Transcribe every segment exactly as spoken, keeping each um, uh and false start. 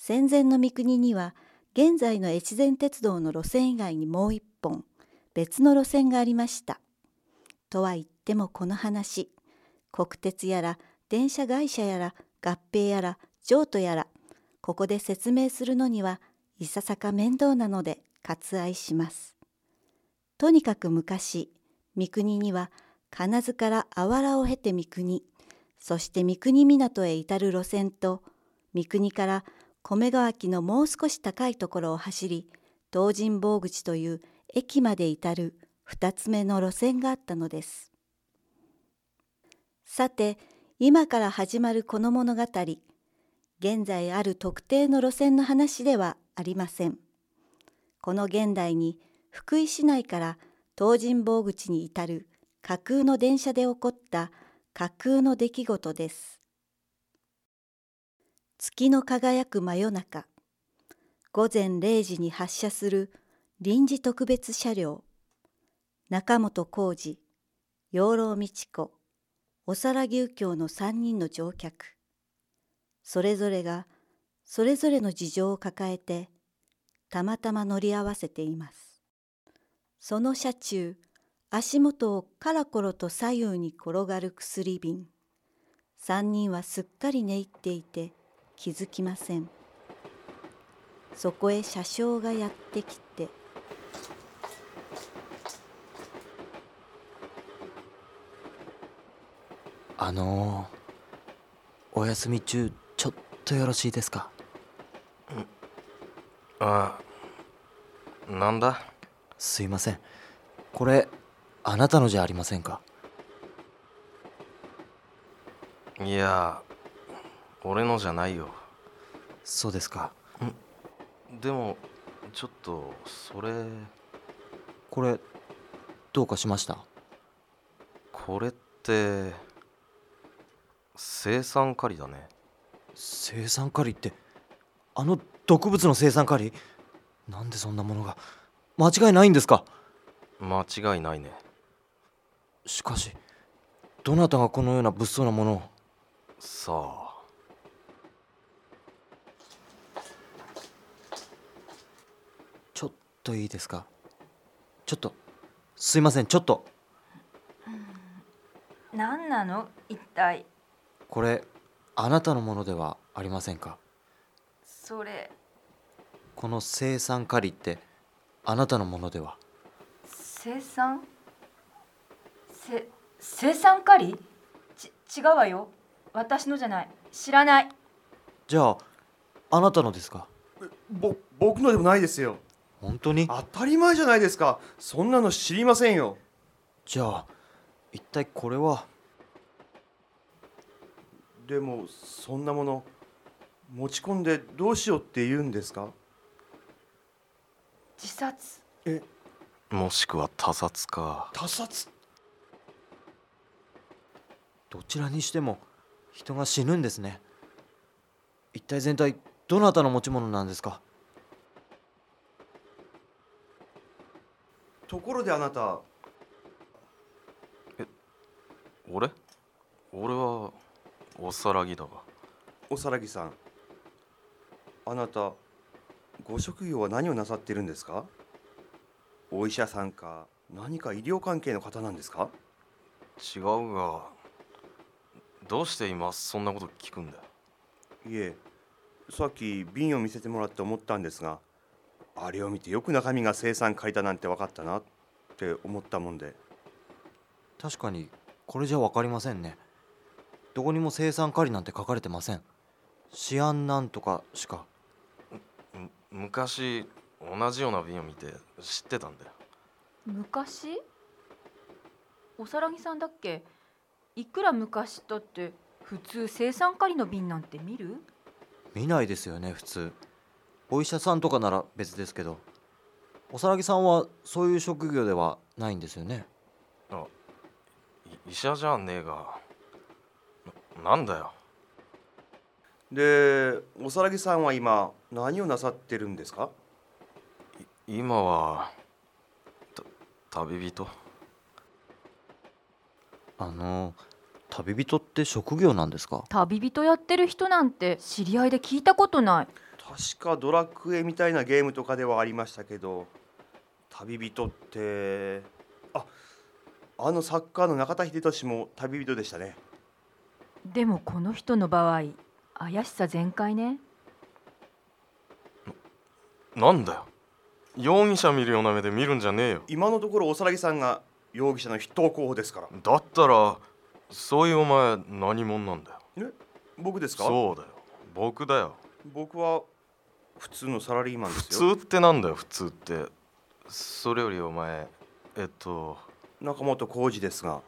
戦前の三国には現在の越前鉄道の路線以外にもう一本別の路線がありました。とは言ってもこの話、国鉄やら電車会社やら合併やら譲渡やら、ここで説明するのにはいささか面倒なので割愛します。とにかく昔、三国には金津からあわらを経て三国、そして三国港へ至る路線と、三国から米川木のもう少し高いところを走り、東尋坊口という駅まで至る二つ目の路線があったのです。さて、今から始まるこの物語、現在ある特定の路線の話ではありません。この現代に福井市内から東尋坊口に至る架空の電車で起こった架空の出来事です。月の輝く真夜中、午前れいじに発車する臨時特別車両、中本浩二、養老道子、おさらぎ右京のさんにんの乗客、それぞれがそれぞれの事情を抱えてたまたま乗り合わせています。その車中、足元をカラコロと左右に転がる薬瓶、三人はすっかり寝入っていて気づきません。そこへ車掌がやってきて、 あのー、お休み中ちょっとよろしいですか？ ああ、なんだ？ すいません、これあなたのじゃありませんか？ いや、俺のじゃないよ。 そうですか。 んでもちょっとそれこれどうかしました？ これって青酸カリだね。 青酸カリって、あの毒物の青酸カリ？なんでそんなものが？間違いないんですか？ 間違いないね。 しかしどなたがこのような物騒なものを？ さあ、 ちょっといいですか？ちょっとすいません、ちょっと。 何なの一体？ これあなたのものではありませんか？ それこの青酸カリってあなたのものでは？ 青酸せ青酸カリ？ち違うわよ。私のじゃない。知らない。 じゃああなたのですか？ ぼ僕のでもないですよ。 本当に？ 当たり前じゃないですか。そんなの知りませんよ。 じゃあ一体これは？ でもそんなもの持ち込んでどうしようって言うんですか？ 自殺？ え、 もしくは他殺か。 他殺？ どちらにしても人が死ぬんですね。一体全体どなたの持ち物なんですか？ ところであなた、 え、俺俺はおさらぎだが。 おさらぎさん、あなたご職業は何をなさっているんですか？お医者さんか何か医療関係の方なんですか？ 違うが、どうして今そんなこと聞くんだよ。 いえ、さっき瓶を見せてもらって思ったんですが、あれを見てよく中身が青酸カリだなんて分かったなって思ったもんで。 確かにこれじゃ分かりませんね。どこにも青酸カリなんて書かれてません。シアンなんとかしか。 む昔同じような瓶を見て知ってたんだよ。 昔？おさらぎさんだっけ？いくら昔だって普通青酸カリの瓶なんて見る？ 見ないですよね、普通。お医者さんとかなら別ですけど。おさらぎさんはそういう職業ではないんですよね？ あ、医者じゃねえが。な、なんだよ。 で、おさらぎさんは今何をなさってるんですか？ 今はた旅人。 あの旅人って職業なんですか？ 旅人やってる人なんて知り合いで聞いたことない。 確かドラクエみたいなゲームとかではありましたけど、旅人ってああのサッカーの中田英寿も旅人でしたね。 でもこの人の場合怪しさ全開ね。 なんだよ、容疑者見るような目で見るんじゃねえよ。 今のところおさらぎさんが容疑者の筆頭候補ですから。 だったらそういうお前何者なんだよ。 え、僕ですか？ そうだよ、僕だよ。 僕は普通のサラリーマンですよ。 普通ってなんだよ、普通って。それよりお前、えっと中本浩二ですが。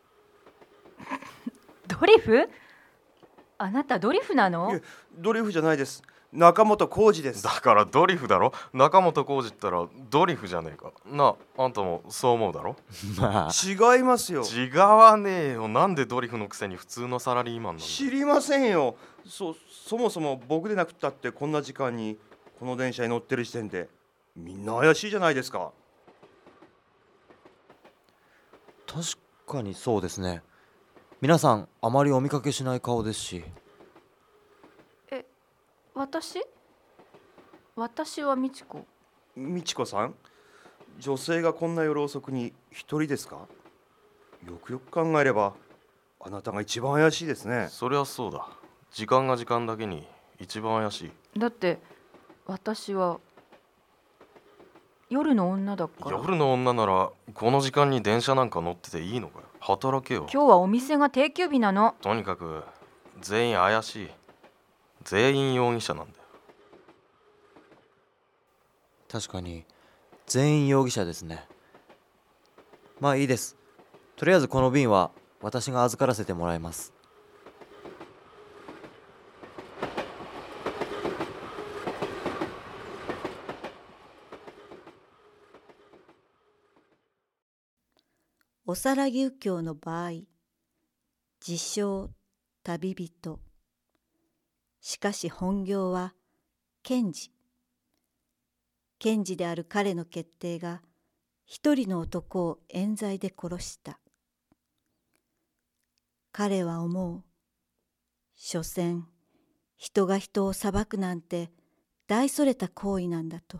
ドリフ？あなたドリフなの？ いえ、ドリフじゃないです。中本浩二です。 だからドリフだろ。中本浩二ったらドリフじゃねえかな。あんたもそう思うだろ。 まあ違いますよ。 違わねえよ。なんでドリフのくせに普通のサラリーマンなんだ。 知りませんよ。そそもそも僕でなくったってこんな時間にこの電車に乗ってる時点でみんな怪しいじゃないですか。 確かにそうですね。皆さんあまりお見かけしない顔ですし。 私？私は美智子。 美智子さん、女性がこんな夜遅くに一人ですか？よくよく考えればあなたが一番怪しいですね。 そりゃそうだ。時間が時間だけに一番怪しい。 だって私は夜の女だから。 夜の女ならこの時間に電車なんか乗ってていいのかよ。働けよ。 今日はお店が定休日なの。 とにかく全員怪しい。全員容疑者なんだよ。 確かに全員容疑者ですね。まあいいです。とりあえずこの便は私が預からせてもらいます。 おさらぎ右京の場合、自称旅人。しかし本業は検事。検事である彼の決定が一人の男を冤罪で殺した。彼は思う。所詮人が人を裁くなんて大それた行為なんだと。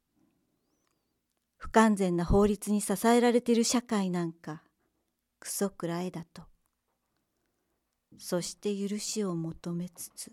不完全な法律に支えられている社会なんかクソくらえだと。そして許しを求めつつ。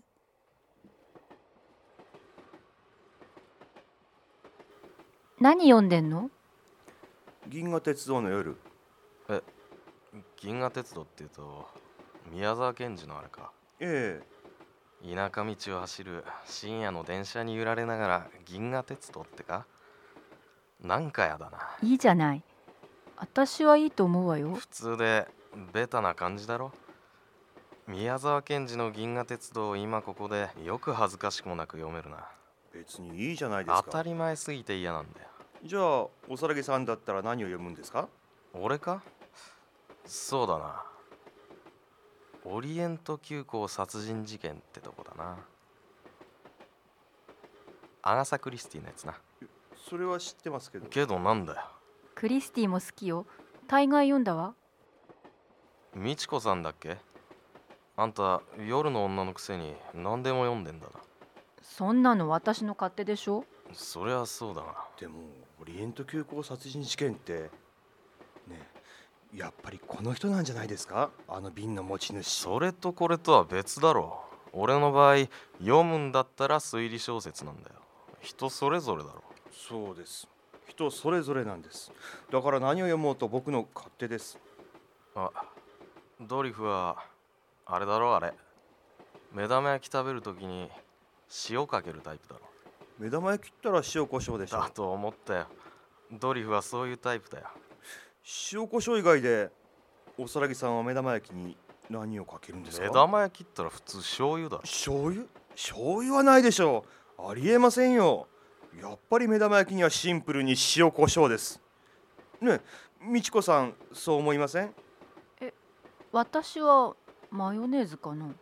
何読んでんの？ 銀河鉄道の夜。 え、銀河鉄道っていうと宮沢賢治のあれか。 え田舎道を走る深夜の電車に揺られながら銀河鉄道ってか。なんかやだな。 いいじゃない。私はいいと思うわよ。 普通でベタな感じだろ。宮沢賢治の銀河鉄道を今ここでよく恥ずかしくもなく読めるな。 え、別にいいじゃないですか。 当たり前すぎて嫌なんだよ。 じゃあおさらぎさんだったら何を読むんですか？ 俺か？そうだな。オリエント急行殺人事件ってとこだな。アガサ・クリスティのやつな。 それは知ってますけど。 けどなんだよ。 クリスティも好きよ。大概読んだわ。 美智子さんだっけ？あんた夜の女のくせに何でも読んでんだな。 そんなの私の勝手でしょ。 そりゃそうだな。 でもオリエント急行殺人事件ってね、やっぱりこの人なんじゃないですか？あの瓶の持ち主。 それとこれとは別だろう。俺の場合読むんだったら推理小説なんだよ。人それぞれだろ。 そうです。人それぞれなんです。だから何を読もうと僕の勝手です。 あ、ドリフはあれだろ。あれ目玉焼き食べるときに塩かけるタイプだろ。 目玉焼きったら塩コショウでしょ。 だと思ったよ。ドリフはそういうタイプだよ。 塩コショウ以外でおさらぎさんは目玉焼きに何をかけるんですか？ 目玉焼きったら普通醤油だろ。 醤油？醤油はないでしょう。ありえませんよ。やっぱり目玉焼きにはシンプルに塩コショウです。ねえ、美智子さんそう思いません？ 私はマヨネーズかな。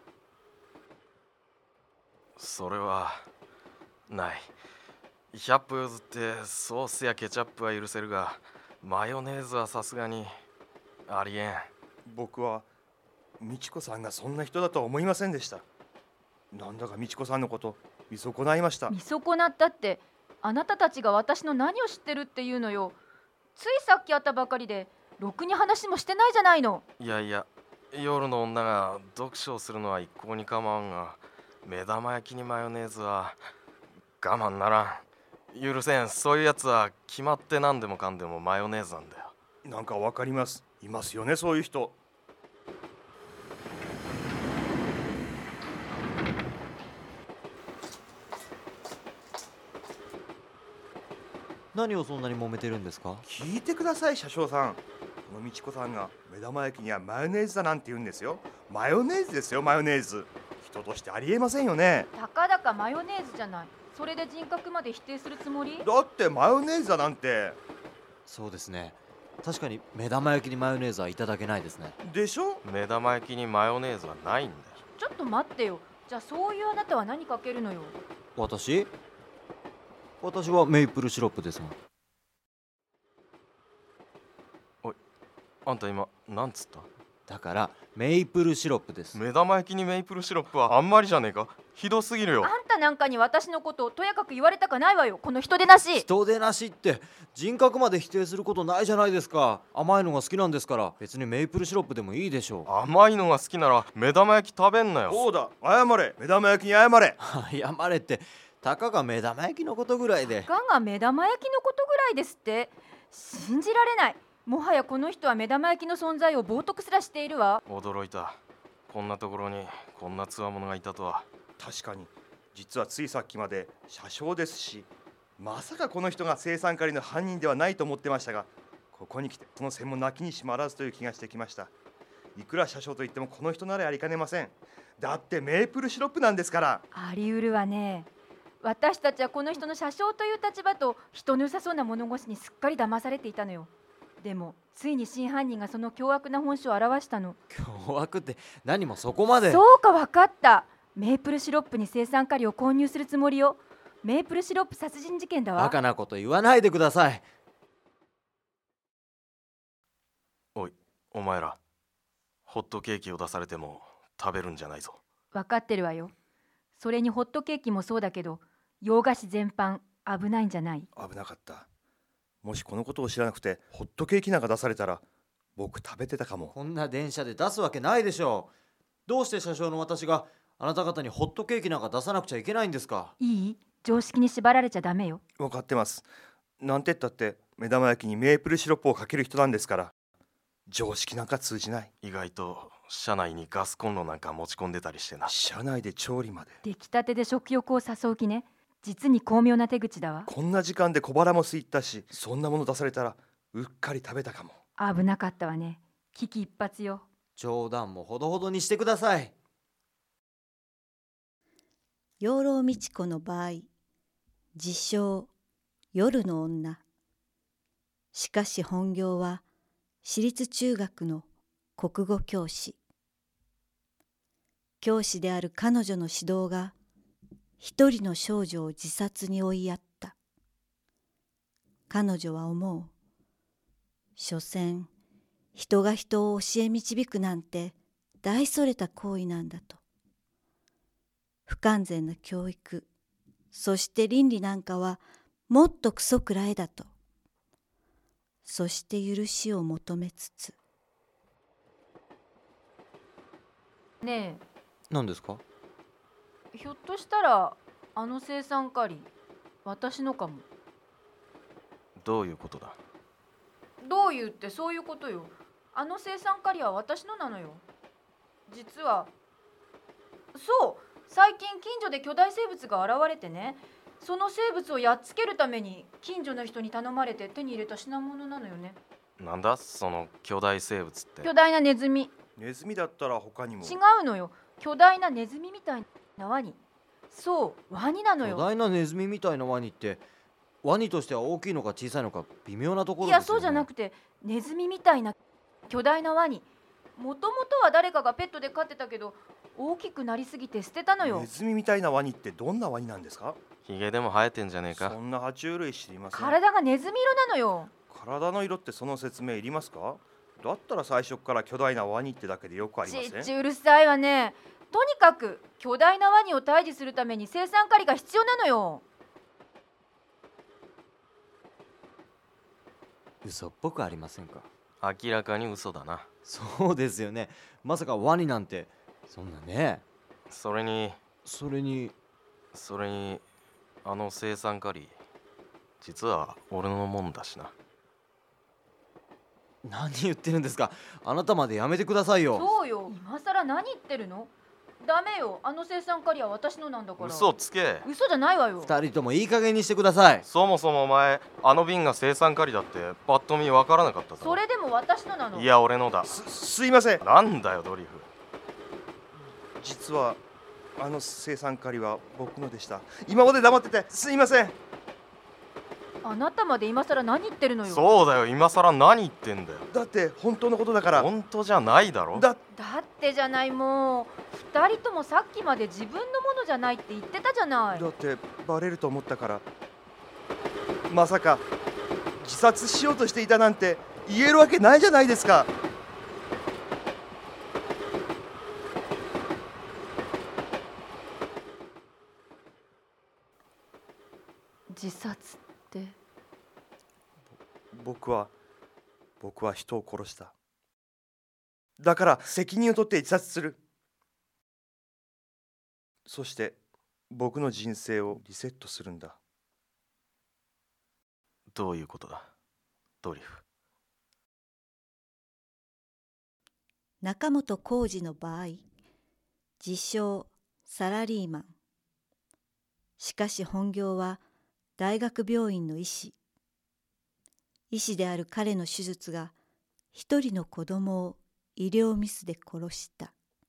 それはない。ひゃっぽ譲ってソースやケチャップは許せるが、マヨネーズはさすがにありえん。 僕は美智子さんがそんな人だとは思いませんでした。 なんだか美智子さんのこと見損ないました。 見損なったって、あなたたちが私の何を知ってるっていうのよ。ついさっき会ったばかりでろくに話もしてないじゃないの。 いやいや、夜の女が読書をするのは一向に構わんが、目玉焼きにマヨネーズは我慢ならん。許せん。そういうやつは決まって何でもかんでもマヨネーズなんだよ。 なんかわかります。いますよね、そういう人。 何をそんなに揉めてるんですか？ 聞いてください、車掌さん。この美智子さんが目玉焼きにはマヨネーズだなんて言うんですよ。マヨネーズですよ、マヨネーズ。人としてありえませんよね。 たかだかマヨネーズじゃない。それで人格まで否定するつもり？ だってマヨネーズだなんて。 そうですね、確かに目玉焼きにマヨネーズはいただけないですね。 でしょ。 目玉焼きにマヨネーズはないんだよ。 ちょっと待ってよ。じゃあそういうあなたは何かけるのよ。 私私はメイプルシロップですもん。 おい、あんた今なんつった？ だからメイプルシロップです。 目玉焼きにメイプルシロップはあんまりじゃねえか。ひどすぎるよ。 あんたなんかに私のことをとやかく言われたかないわよ、この人でなし。 人でなしって人格まで否定することないじゃないですか。甘いのが好きなんですから、別にメイプルシロップでもいいでしょ甘いのが好きなら目玉焼き食べんなよ。 そうだ、謝れ。目玉焼きに謝れ。 う。謝れって、たかが目玉焼きのことぐらいで。 たかが目玉焼きのことぐらいですって。信じられない。もはやこの人は目玉焼きの存在を冒涜すらしているわ。 驚いた。こんなところにこんなつわものがいたとは。 確かに、実はついさっきまで車掌ですし、まさかこの人が青酸カリの犯人ではないと思ってましたが、ここに来てその線もなきにしもあらずという気がしてきました。いくら車掌といってもこの人ならやりかねません。だってメープルシロップなんですから。 あり得るわね。私たちはこの人の車掌という立場と人の良さそうな物腰にすっかり騙されていたのよ。でもついに真犯人がその凶悪な本性を表したの。 凶悪って何もそこまで。 そうか、分かった。メープルシロップに青酸カリを混入するつもりよ。メープルシロップ殺人事件だわ。 バカなこと言わないでください。 おい、お前らホットケーキを出されても食べるんじゃないぞ。 分かってるわよ。それにホットケーキもそうだけど、洋菓子全般危ないんじゃない？ 危なかった。もしこのことを知らなくてホットケーキなんか出されたら僕食べてたかも。 こんな電車で出すわけないでしょう。どうして車掌の私があなた方にホットケーキなんか出さなくちゃいけないんですか？ いい？常識に縛られちゃダメよ。 分かってます。なんて言ったって目玉焼きにメープルシロップをかける人なんですから、常識なんか通じない。 意外と車内にガスコンロなんか持ち込んでたりしてな。 車内で調理まで。 出来たてで食欲を誘う気ね。実に巧妙な手口だわ。 こんな時間で小腹も空いたし、そんなもの出されたらうっかり食べたかも。 危なかったわね。危機一髪よ。 冗談もほどほどにしてください。 養老美智子の場合、自称夜の女。しかし本業は私立中学の国語教師。教師である彼女の指導が一人の少女を自殺に追いやった。彼女は思う。所詮人が人を教え導くなんて大それた行為なんだと。不完全な教育、そして倫理なんかはもっとクソくらえだと。そして許しを求めつつ。 ね何ですか？ え、ひょっとしたらあの青酸カリ私のかも。 どういうことだ？ どういうってそういうことよ。あの青酸カリは私のなのよ。実はそう、最近近所で巨大生物が現れてね、その生物をやっつけるために近所の人に頼まれて手に入れた品物なのよね。 なんだその巨大生物って？ 巨大なネズミ。 ネズミだったら他にも。 違うのよ。巨大なネズミみたいなワニ。そう、ワニなのよ。 巨大なネズミみたいなワニって、ワニとしては大きいのか小さいのか微妙なところですよね。 いや、そうじゃなくて、ネズミみたいな巨大なワニ。もともとは誰かがペットで飼ってたけど、大きくなりすぎて捨てたのよ。 ネズミみたいなワニってどんなワニなんですか？ ヒゲでも生えてんじゃねえか。 そんな爬虫類知りません。 体がネズミ色なのよ。 体の色ってその説明いりますか？だったら最初から巨大なワニってだけでよくありません？ ちっちうるさいわね。 とにかく巨大なワニを退治するために青酸カリが必要なのよ。 嘘っぽくありませんか？ 明らかに嘘だな。 そうですよね。まさかワニなんてそんなね。 それにそれにそれにあの青酸カリ実は俺のもんだしな。 何言ってるんですか？あなたまでやめてくださいよ。 そうよ、今さら何言ってるの？ダメよ、あの青酸カリは私のなんだから。 嘘つけ。 嘘じゃないわよ。 二人ともいい加減にしてください。 そもそもお前あの瓶が青酸カリだってパッと見分からなかったぞ。 それでも私のなの。 いや俺のだ。 すすいません。 なんだよドリフ。 実はあの青酸カリは僕のでした。今まで黙っててすいません。 あなたまで今さら何言ってるのよ。 そうだよ、今さら何言ってんだよ。 だって本当のことだから。 本当じゃないだろ。 だだってじゃない、もう二人ともさっきまで自分のものじゃないって言ってたじゃない。 だってバレると思ったから。まさか自殺しようとしていたなんて言えるわけないじゃないですか。 自殺って。 僕は僕は人を殺した。だから責任を取って自殺する。そして僕の人生をリセットするんだ。 どういうことだドリフ。 中本浩二の場合、自称サラリーマン。しかし本業は大学病院の医師。医師である彼の手術が一人の子供を医療ミスで殺した。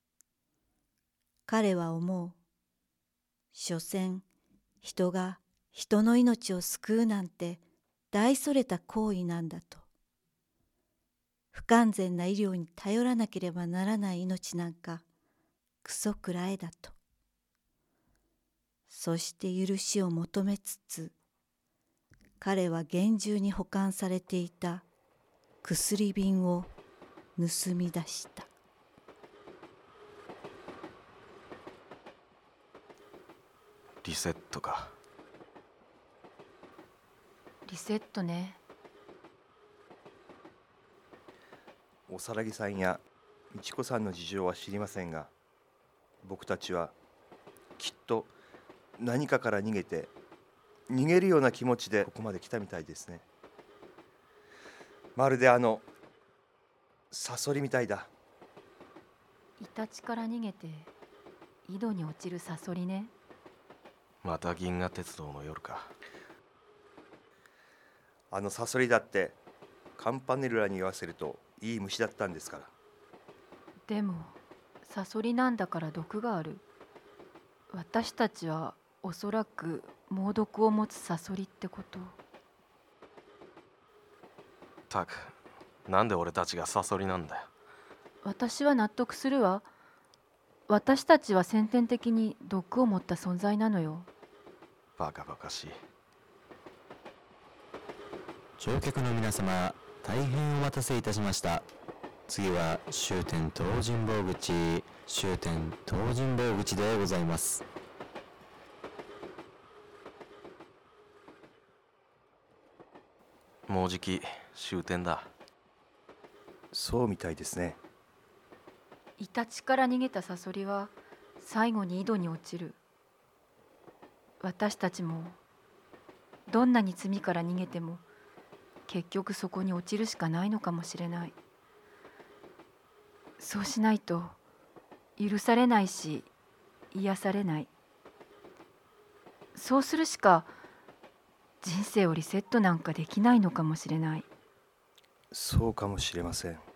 彼は思う。所詮人が人の命を救うなんて大それた行為なんだと。不完全な医療に頼らなければならない命なんかクソくらえだと。そして許しを求めつつ、彼は厳重に保管されていた薬瓶を盗み出した。 リセットか。 リセットね。 おさらぎさんやみちこさんの事情は知りませんが、僕たちはきっと何かから逃げて逃げるような気持ちでここまで来たみたいですね。まるであのサソリみたいだ。 イタチから逃げて井戸に落ちるサソリね。 また銀河鉄道の夜か。 あのサソリだってカンパネルラに言わせるといい虫だったんですから。 でもサソリなんだから毒がある。私たちはおそらく猛毒を持つサソリってこと。 たく、なんで俺たちがサソリなんだよ。 私は納得するわ。私たちは先天的に毒を持った存在なのよ。 バカバカしい。 乗客の皆様、大変お待たせいたしました。次は終点東尋坊口、終点東尋坊口でございます。 もうじき終点だ。 そうみたいですね。 イタチから逃げたサソリは最後に井戸に落ちる。私たちもどんなに罪から逃げても結局そこに落ちるしかないのかもしれない。そうしないと許されないし癒されない。そうするしか人生をリセットなんかできないのかもしれない。 そうかもしれません。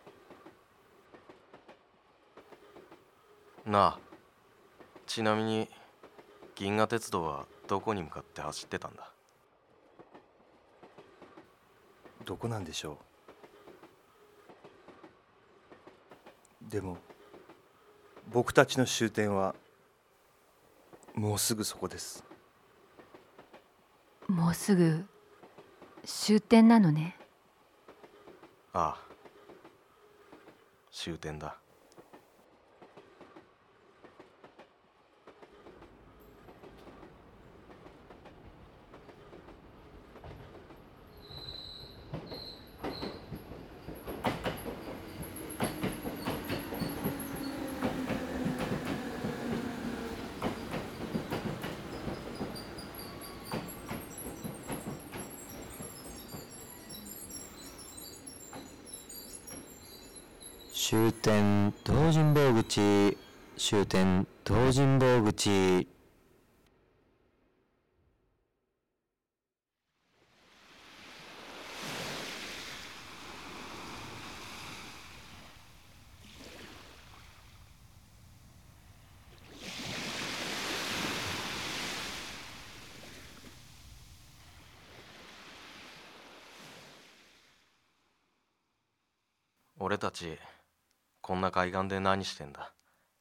なあ、ちなみに銀河鉄道はどこに向かって走ってたんだ？ どこなんでしょう。でも僕たちの終点はもうすぐそこです。 もうすぐ終点なのね。 ああ、終点だ。 終点東尋坊口、終点東尋坊口。 俺たちこんな海岸で何してんだ。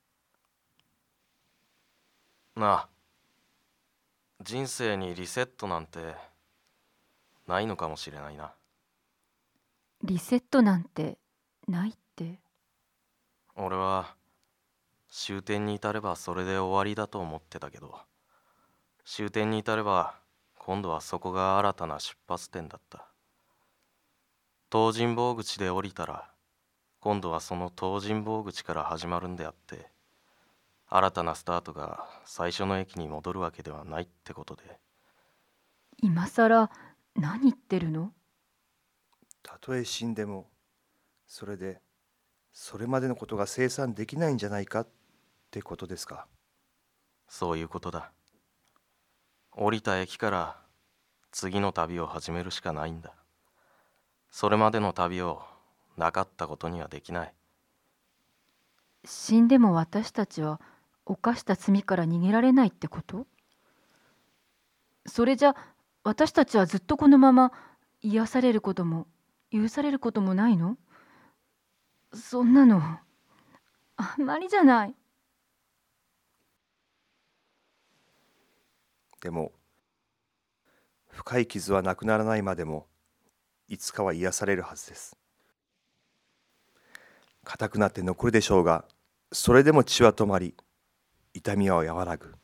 なあ、人生にリセットなんてないのかもしれないな。 リセットなんてないって。 俺は終点に至ればそれで終わりだと思ってたけど、終点に至れば今度はそこが新たな出発点だった。東尋坊口で降りたら今度はその東尋坊口から始まるんであって、新たなスタートが最初の駅に戻るわけではないってことで。 今さら何言ってるの？ たとえ死んでも、それでそれまでのことが清算できないんじゃないかってことですか？ そういうことだ。降りた駅から次の旅を始めるしかないんだ。それまでの旅をなかったことにはできない。 死んでも私たちは犯した罪から逃げられないってこと？それじゃ私たちはずっとこのまま癒されることも許されることもないの？そんなのあんまりじゃない。 でも深い傷はなくならないまでもいつかは癒されるはずです。硬くなって残るでしょうが、それでも血は止まり、痛みは和らぐ。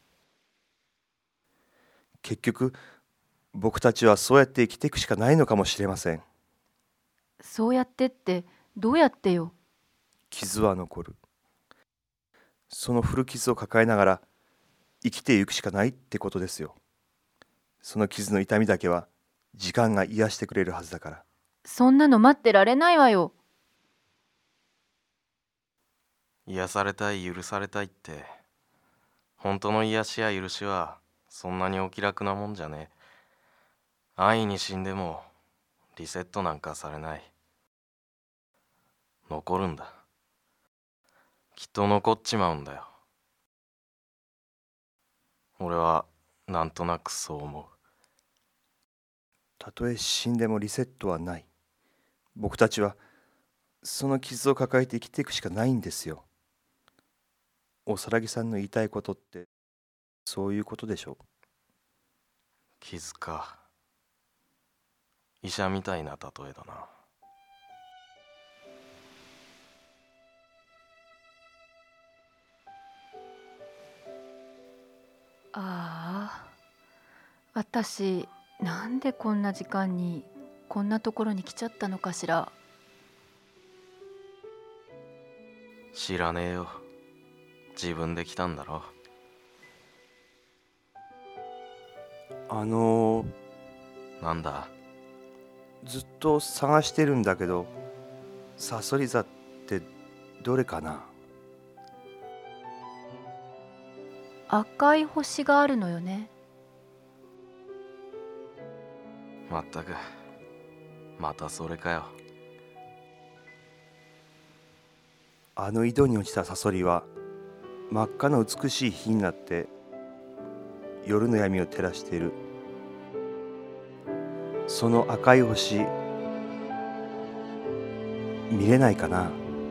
結局僕たちはそうやって生きていくしかないのかもしれません。 そうやってってどうやってよ？ 傷は残る。その古傷を抱えながら生きていくしかないってことですよ。その傷の痛みだけは時間が癒してくれるはずだから。 そんなの待ってられないわよ。 癒されたい、許されたいって、本当の癒しや許しはそんなにお気楽なもんじゃねえ。安易に死んでもリセットなんかされない。残るんだ。きっと残っちまうんだよ。俺はなんとなくそう思う。 たとえ死んでもリセットはない。僕たちはその傷を抱えて生きていくしかないんですよ。おさらぎさんの言いたいことってそういうことでしょう。 傷か。医者みたいな例えだな。 ああ、私なんでこんな時間にこんなところに来ちゃったのかしら。 知らねえよ。自分で来たんだろ。 あのなんだ？ ずっと探してるんだけど、さそり座ってどれかな？ 赤い星があるのよね。 まったく、またそれかよ。 あの井戸に落ちたサソリは真っ赤な美しい火になって夜の闇を照らしている。その赤い星見れないかな？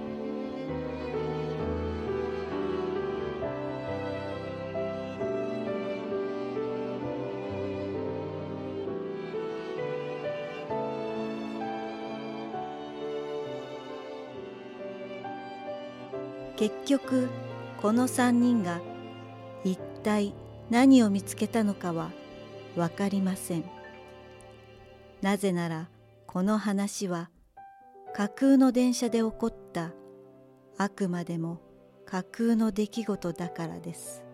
結局この三人が一体何を見つけたのかはわかりません。なぜならこの話は架空の電車で起こったあくまでも架空の出来事だからです。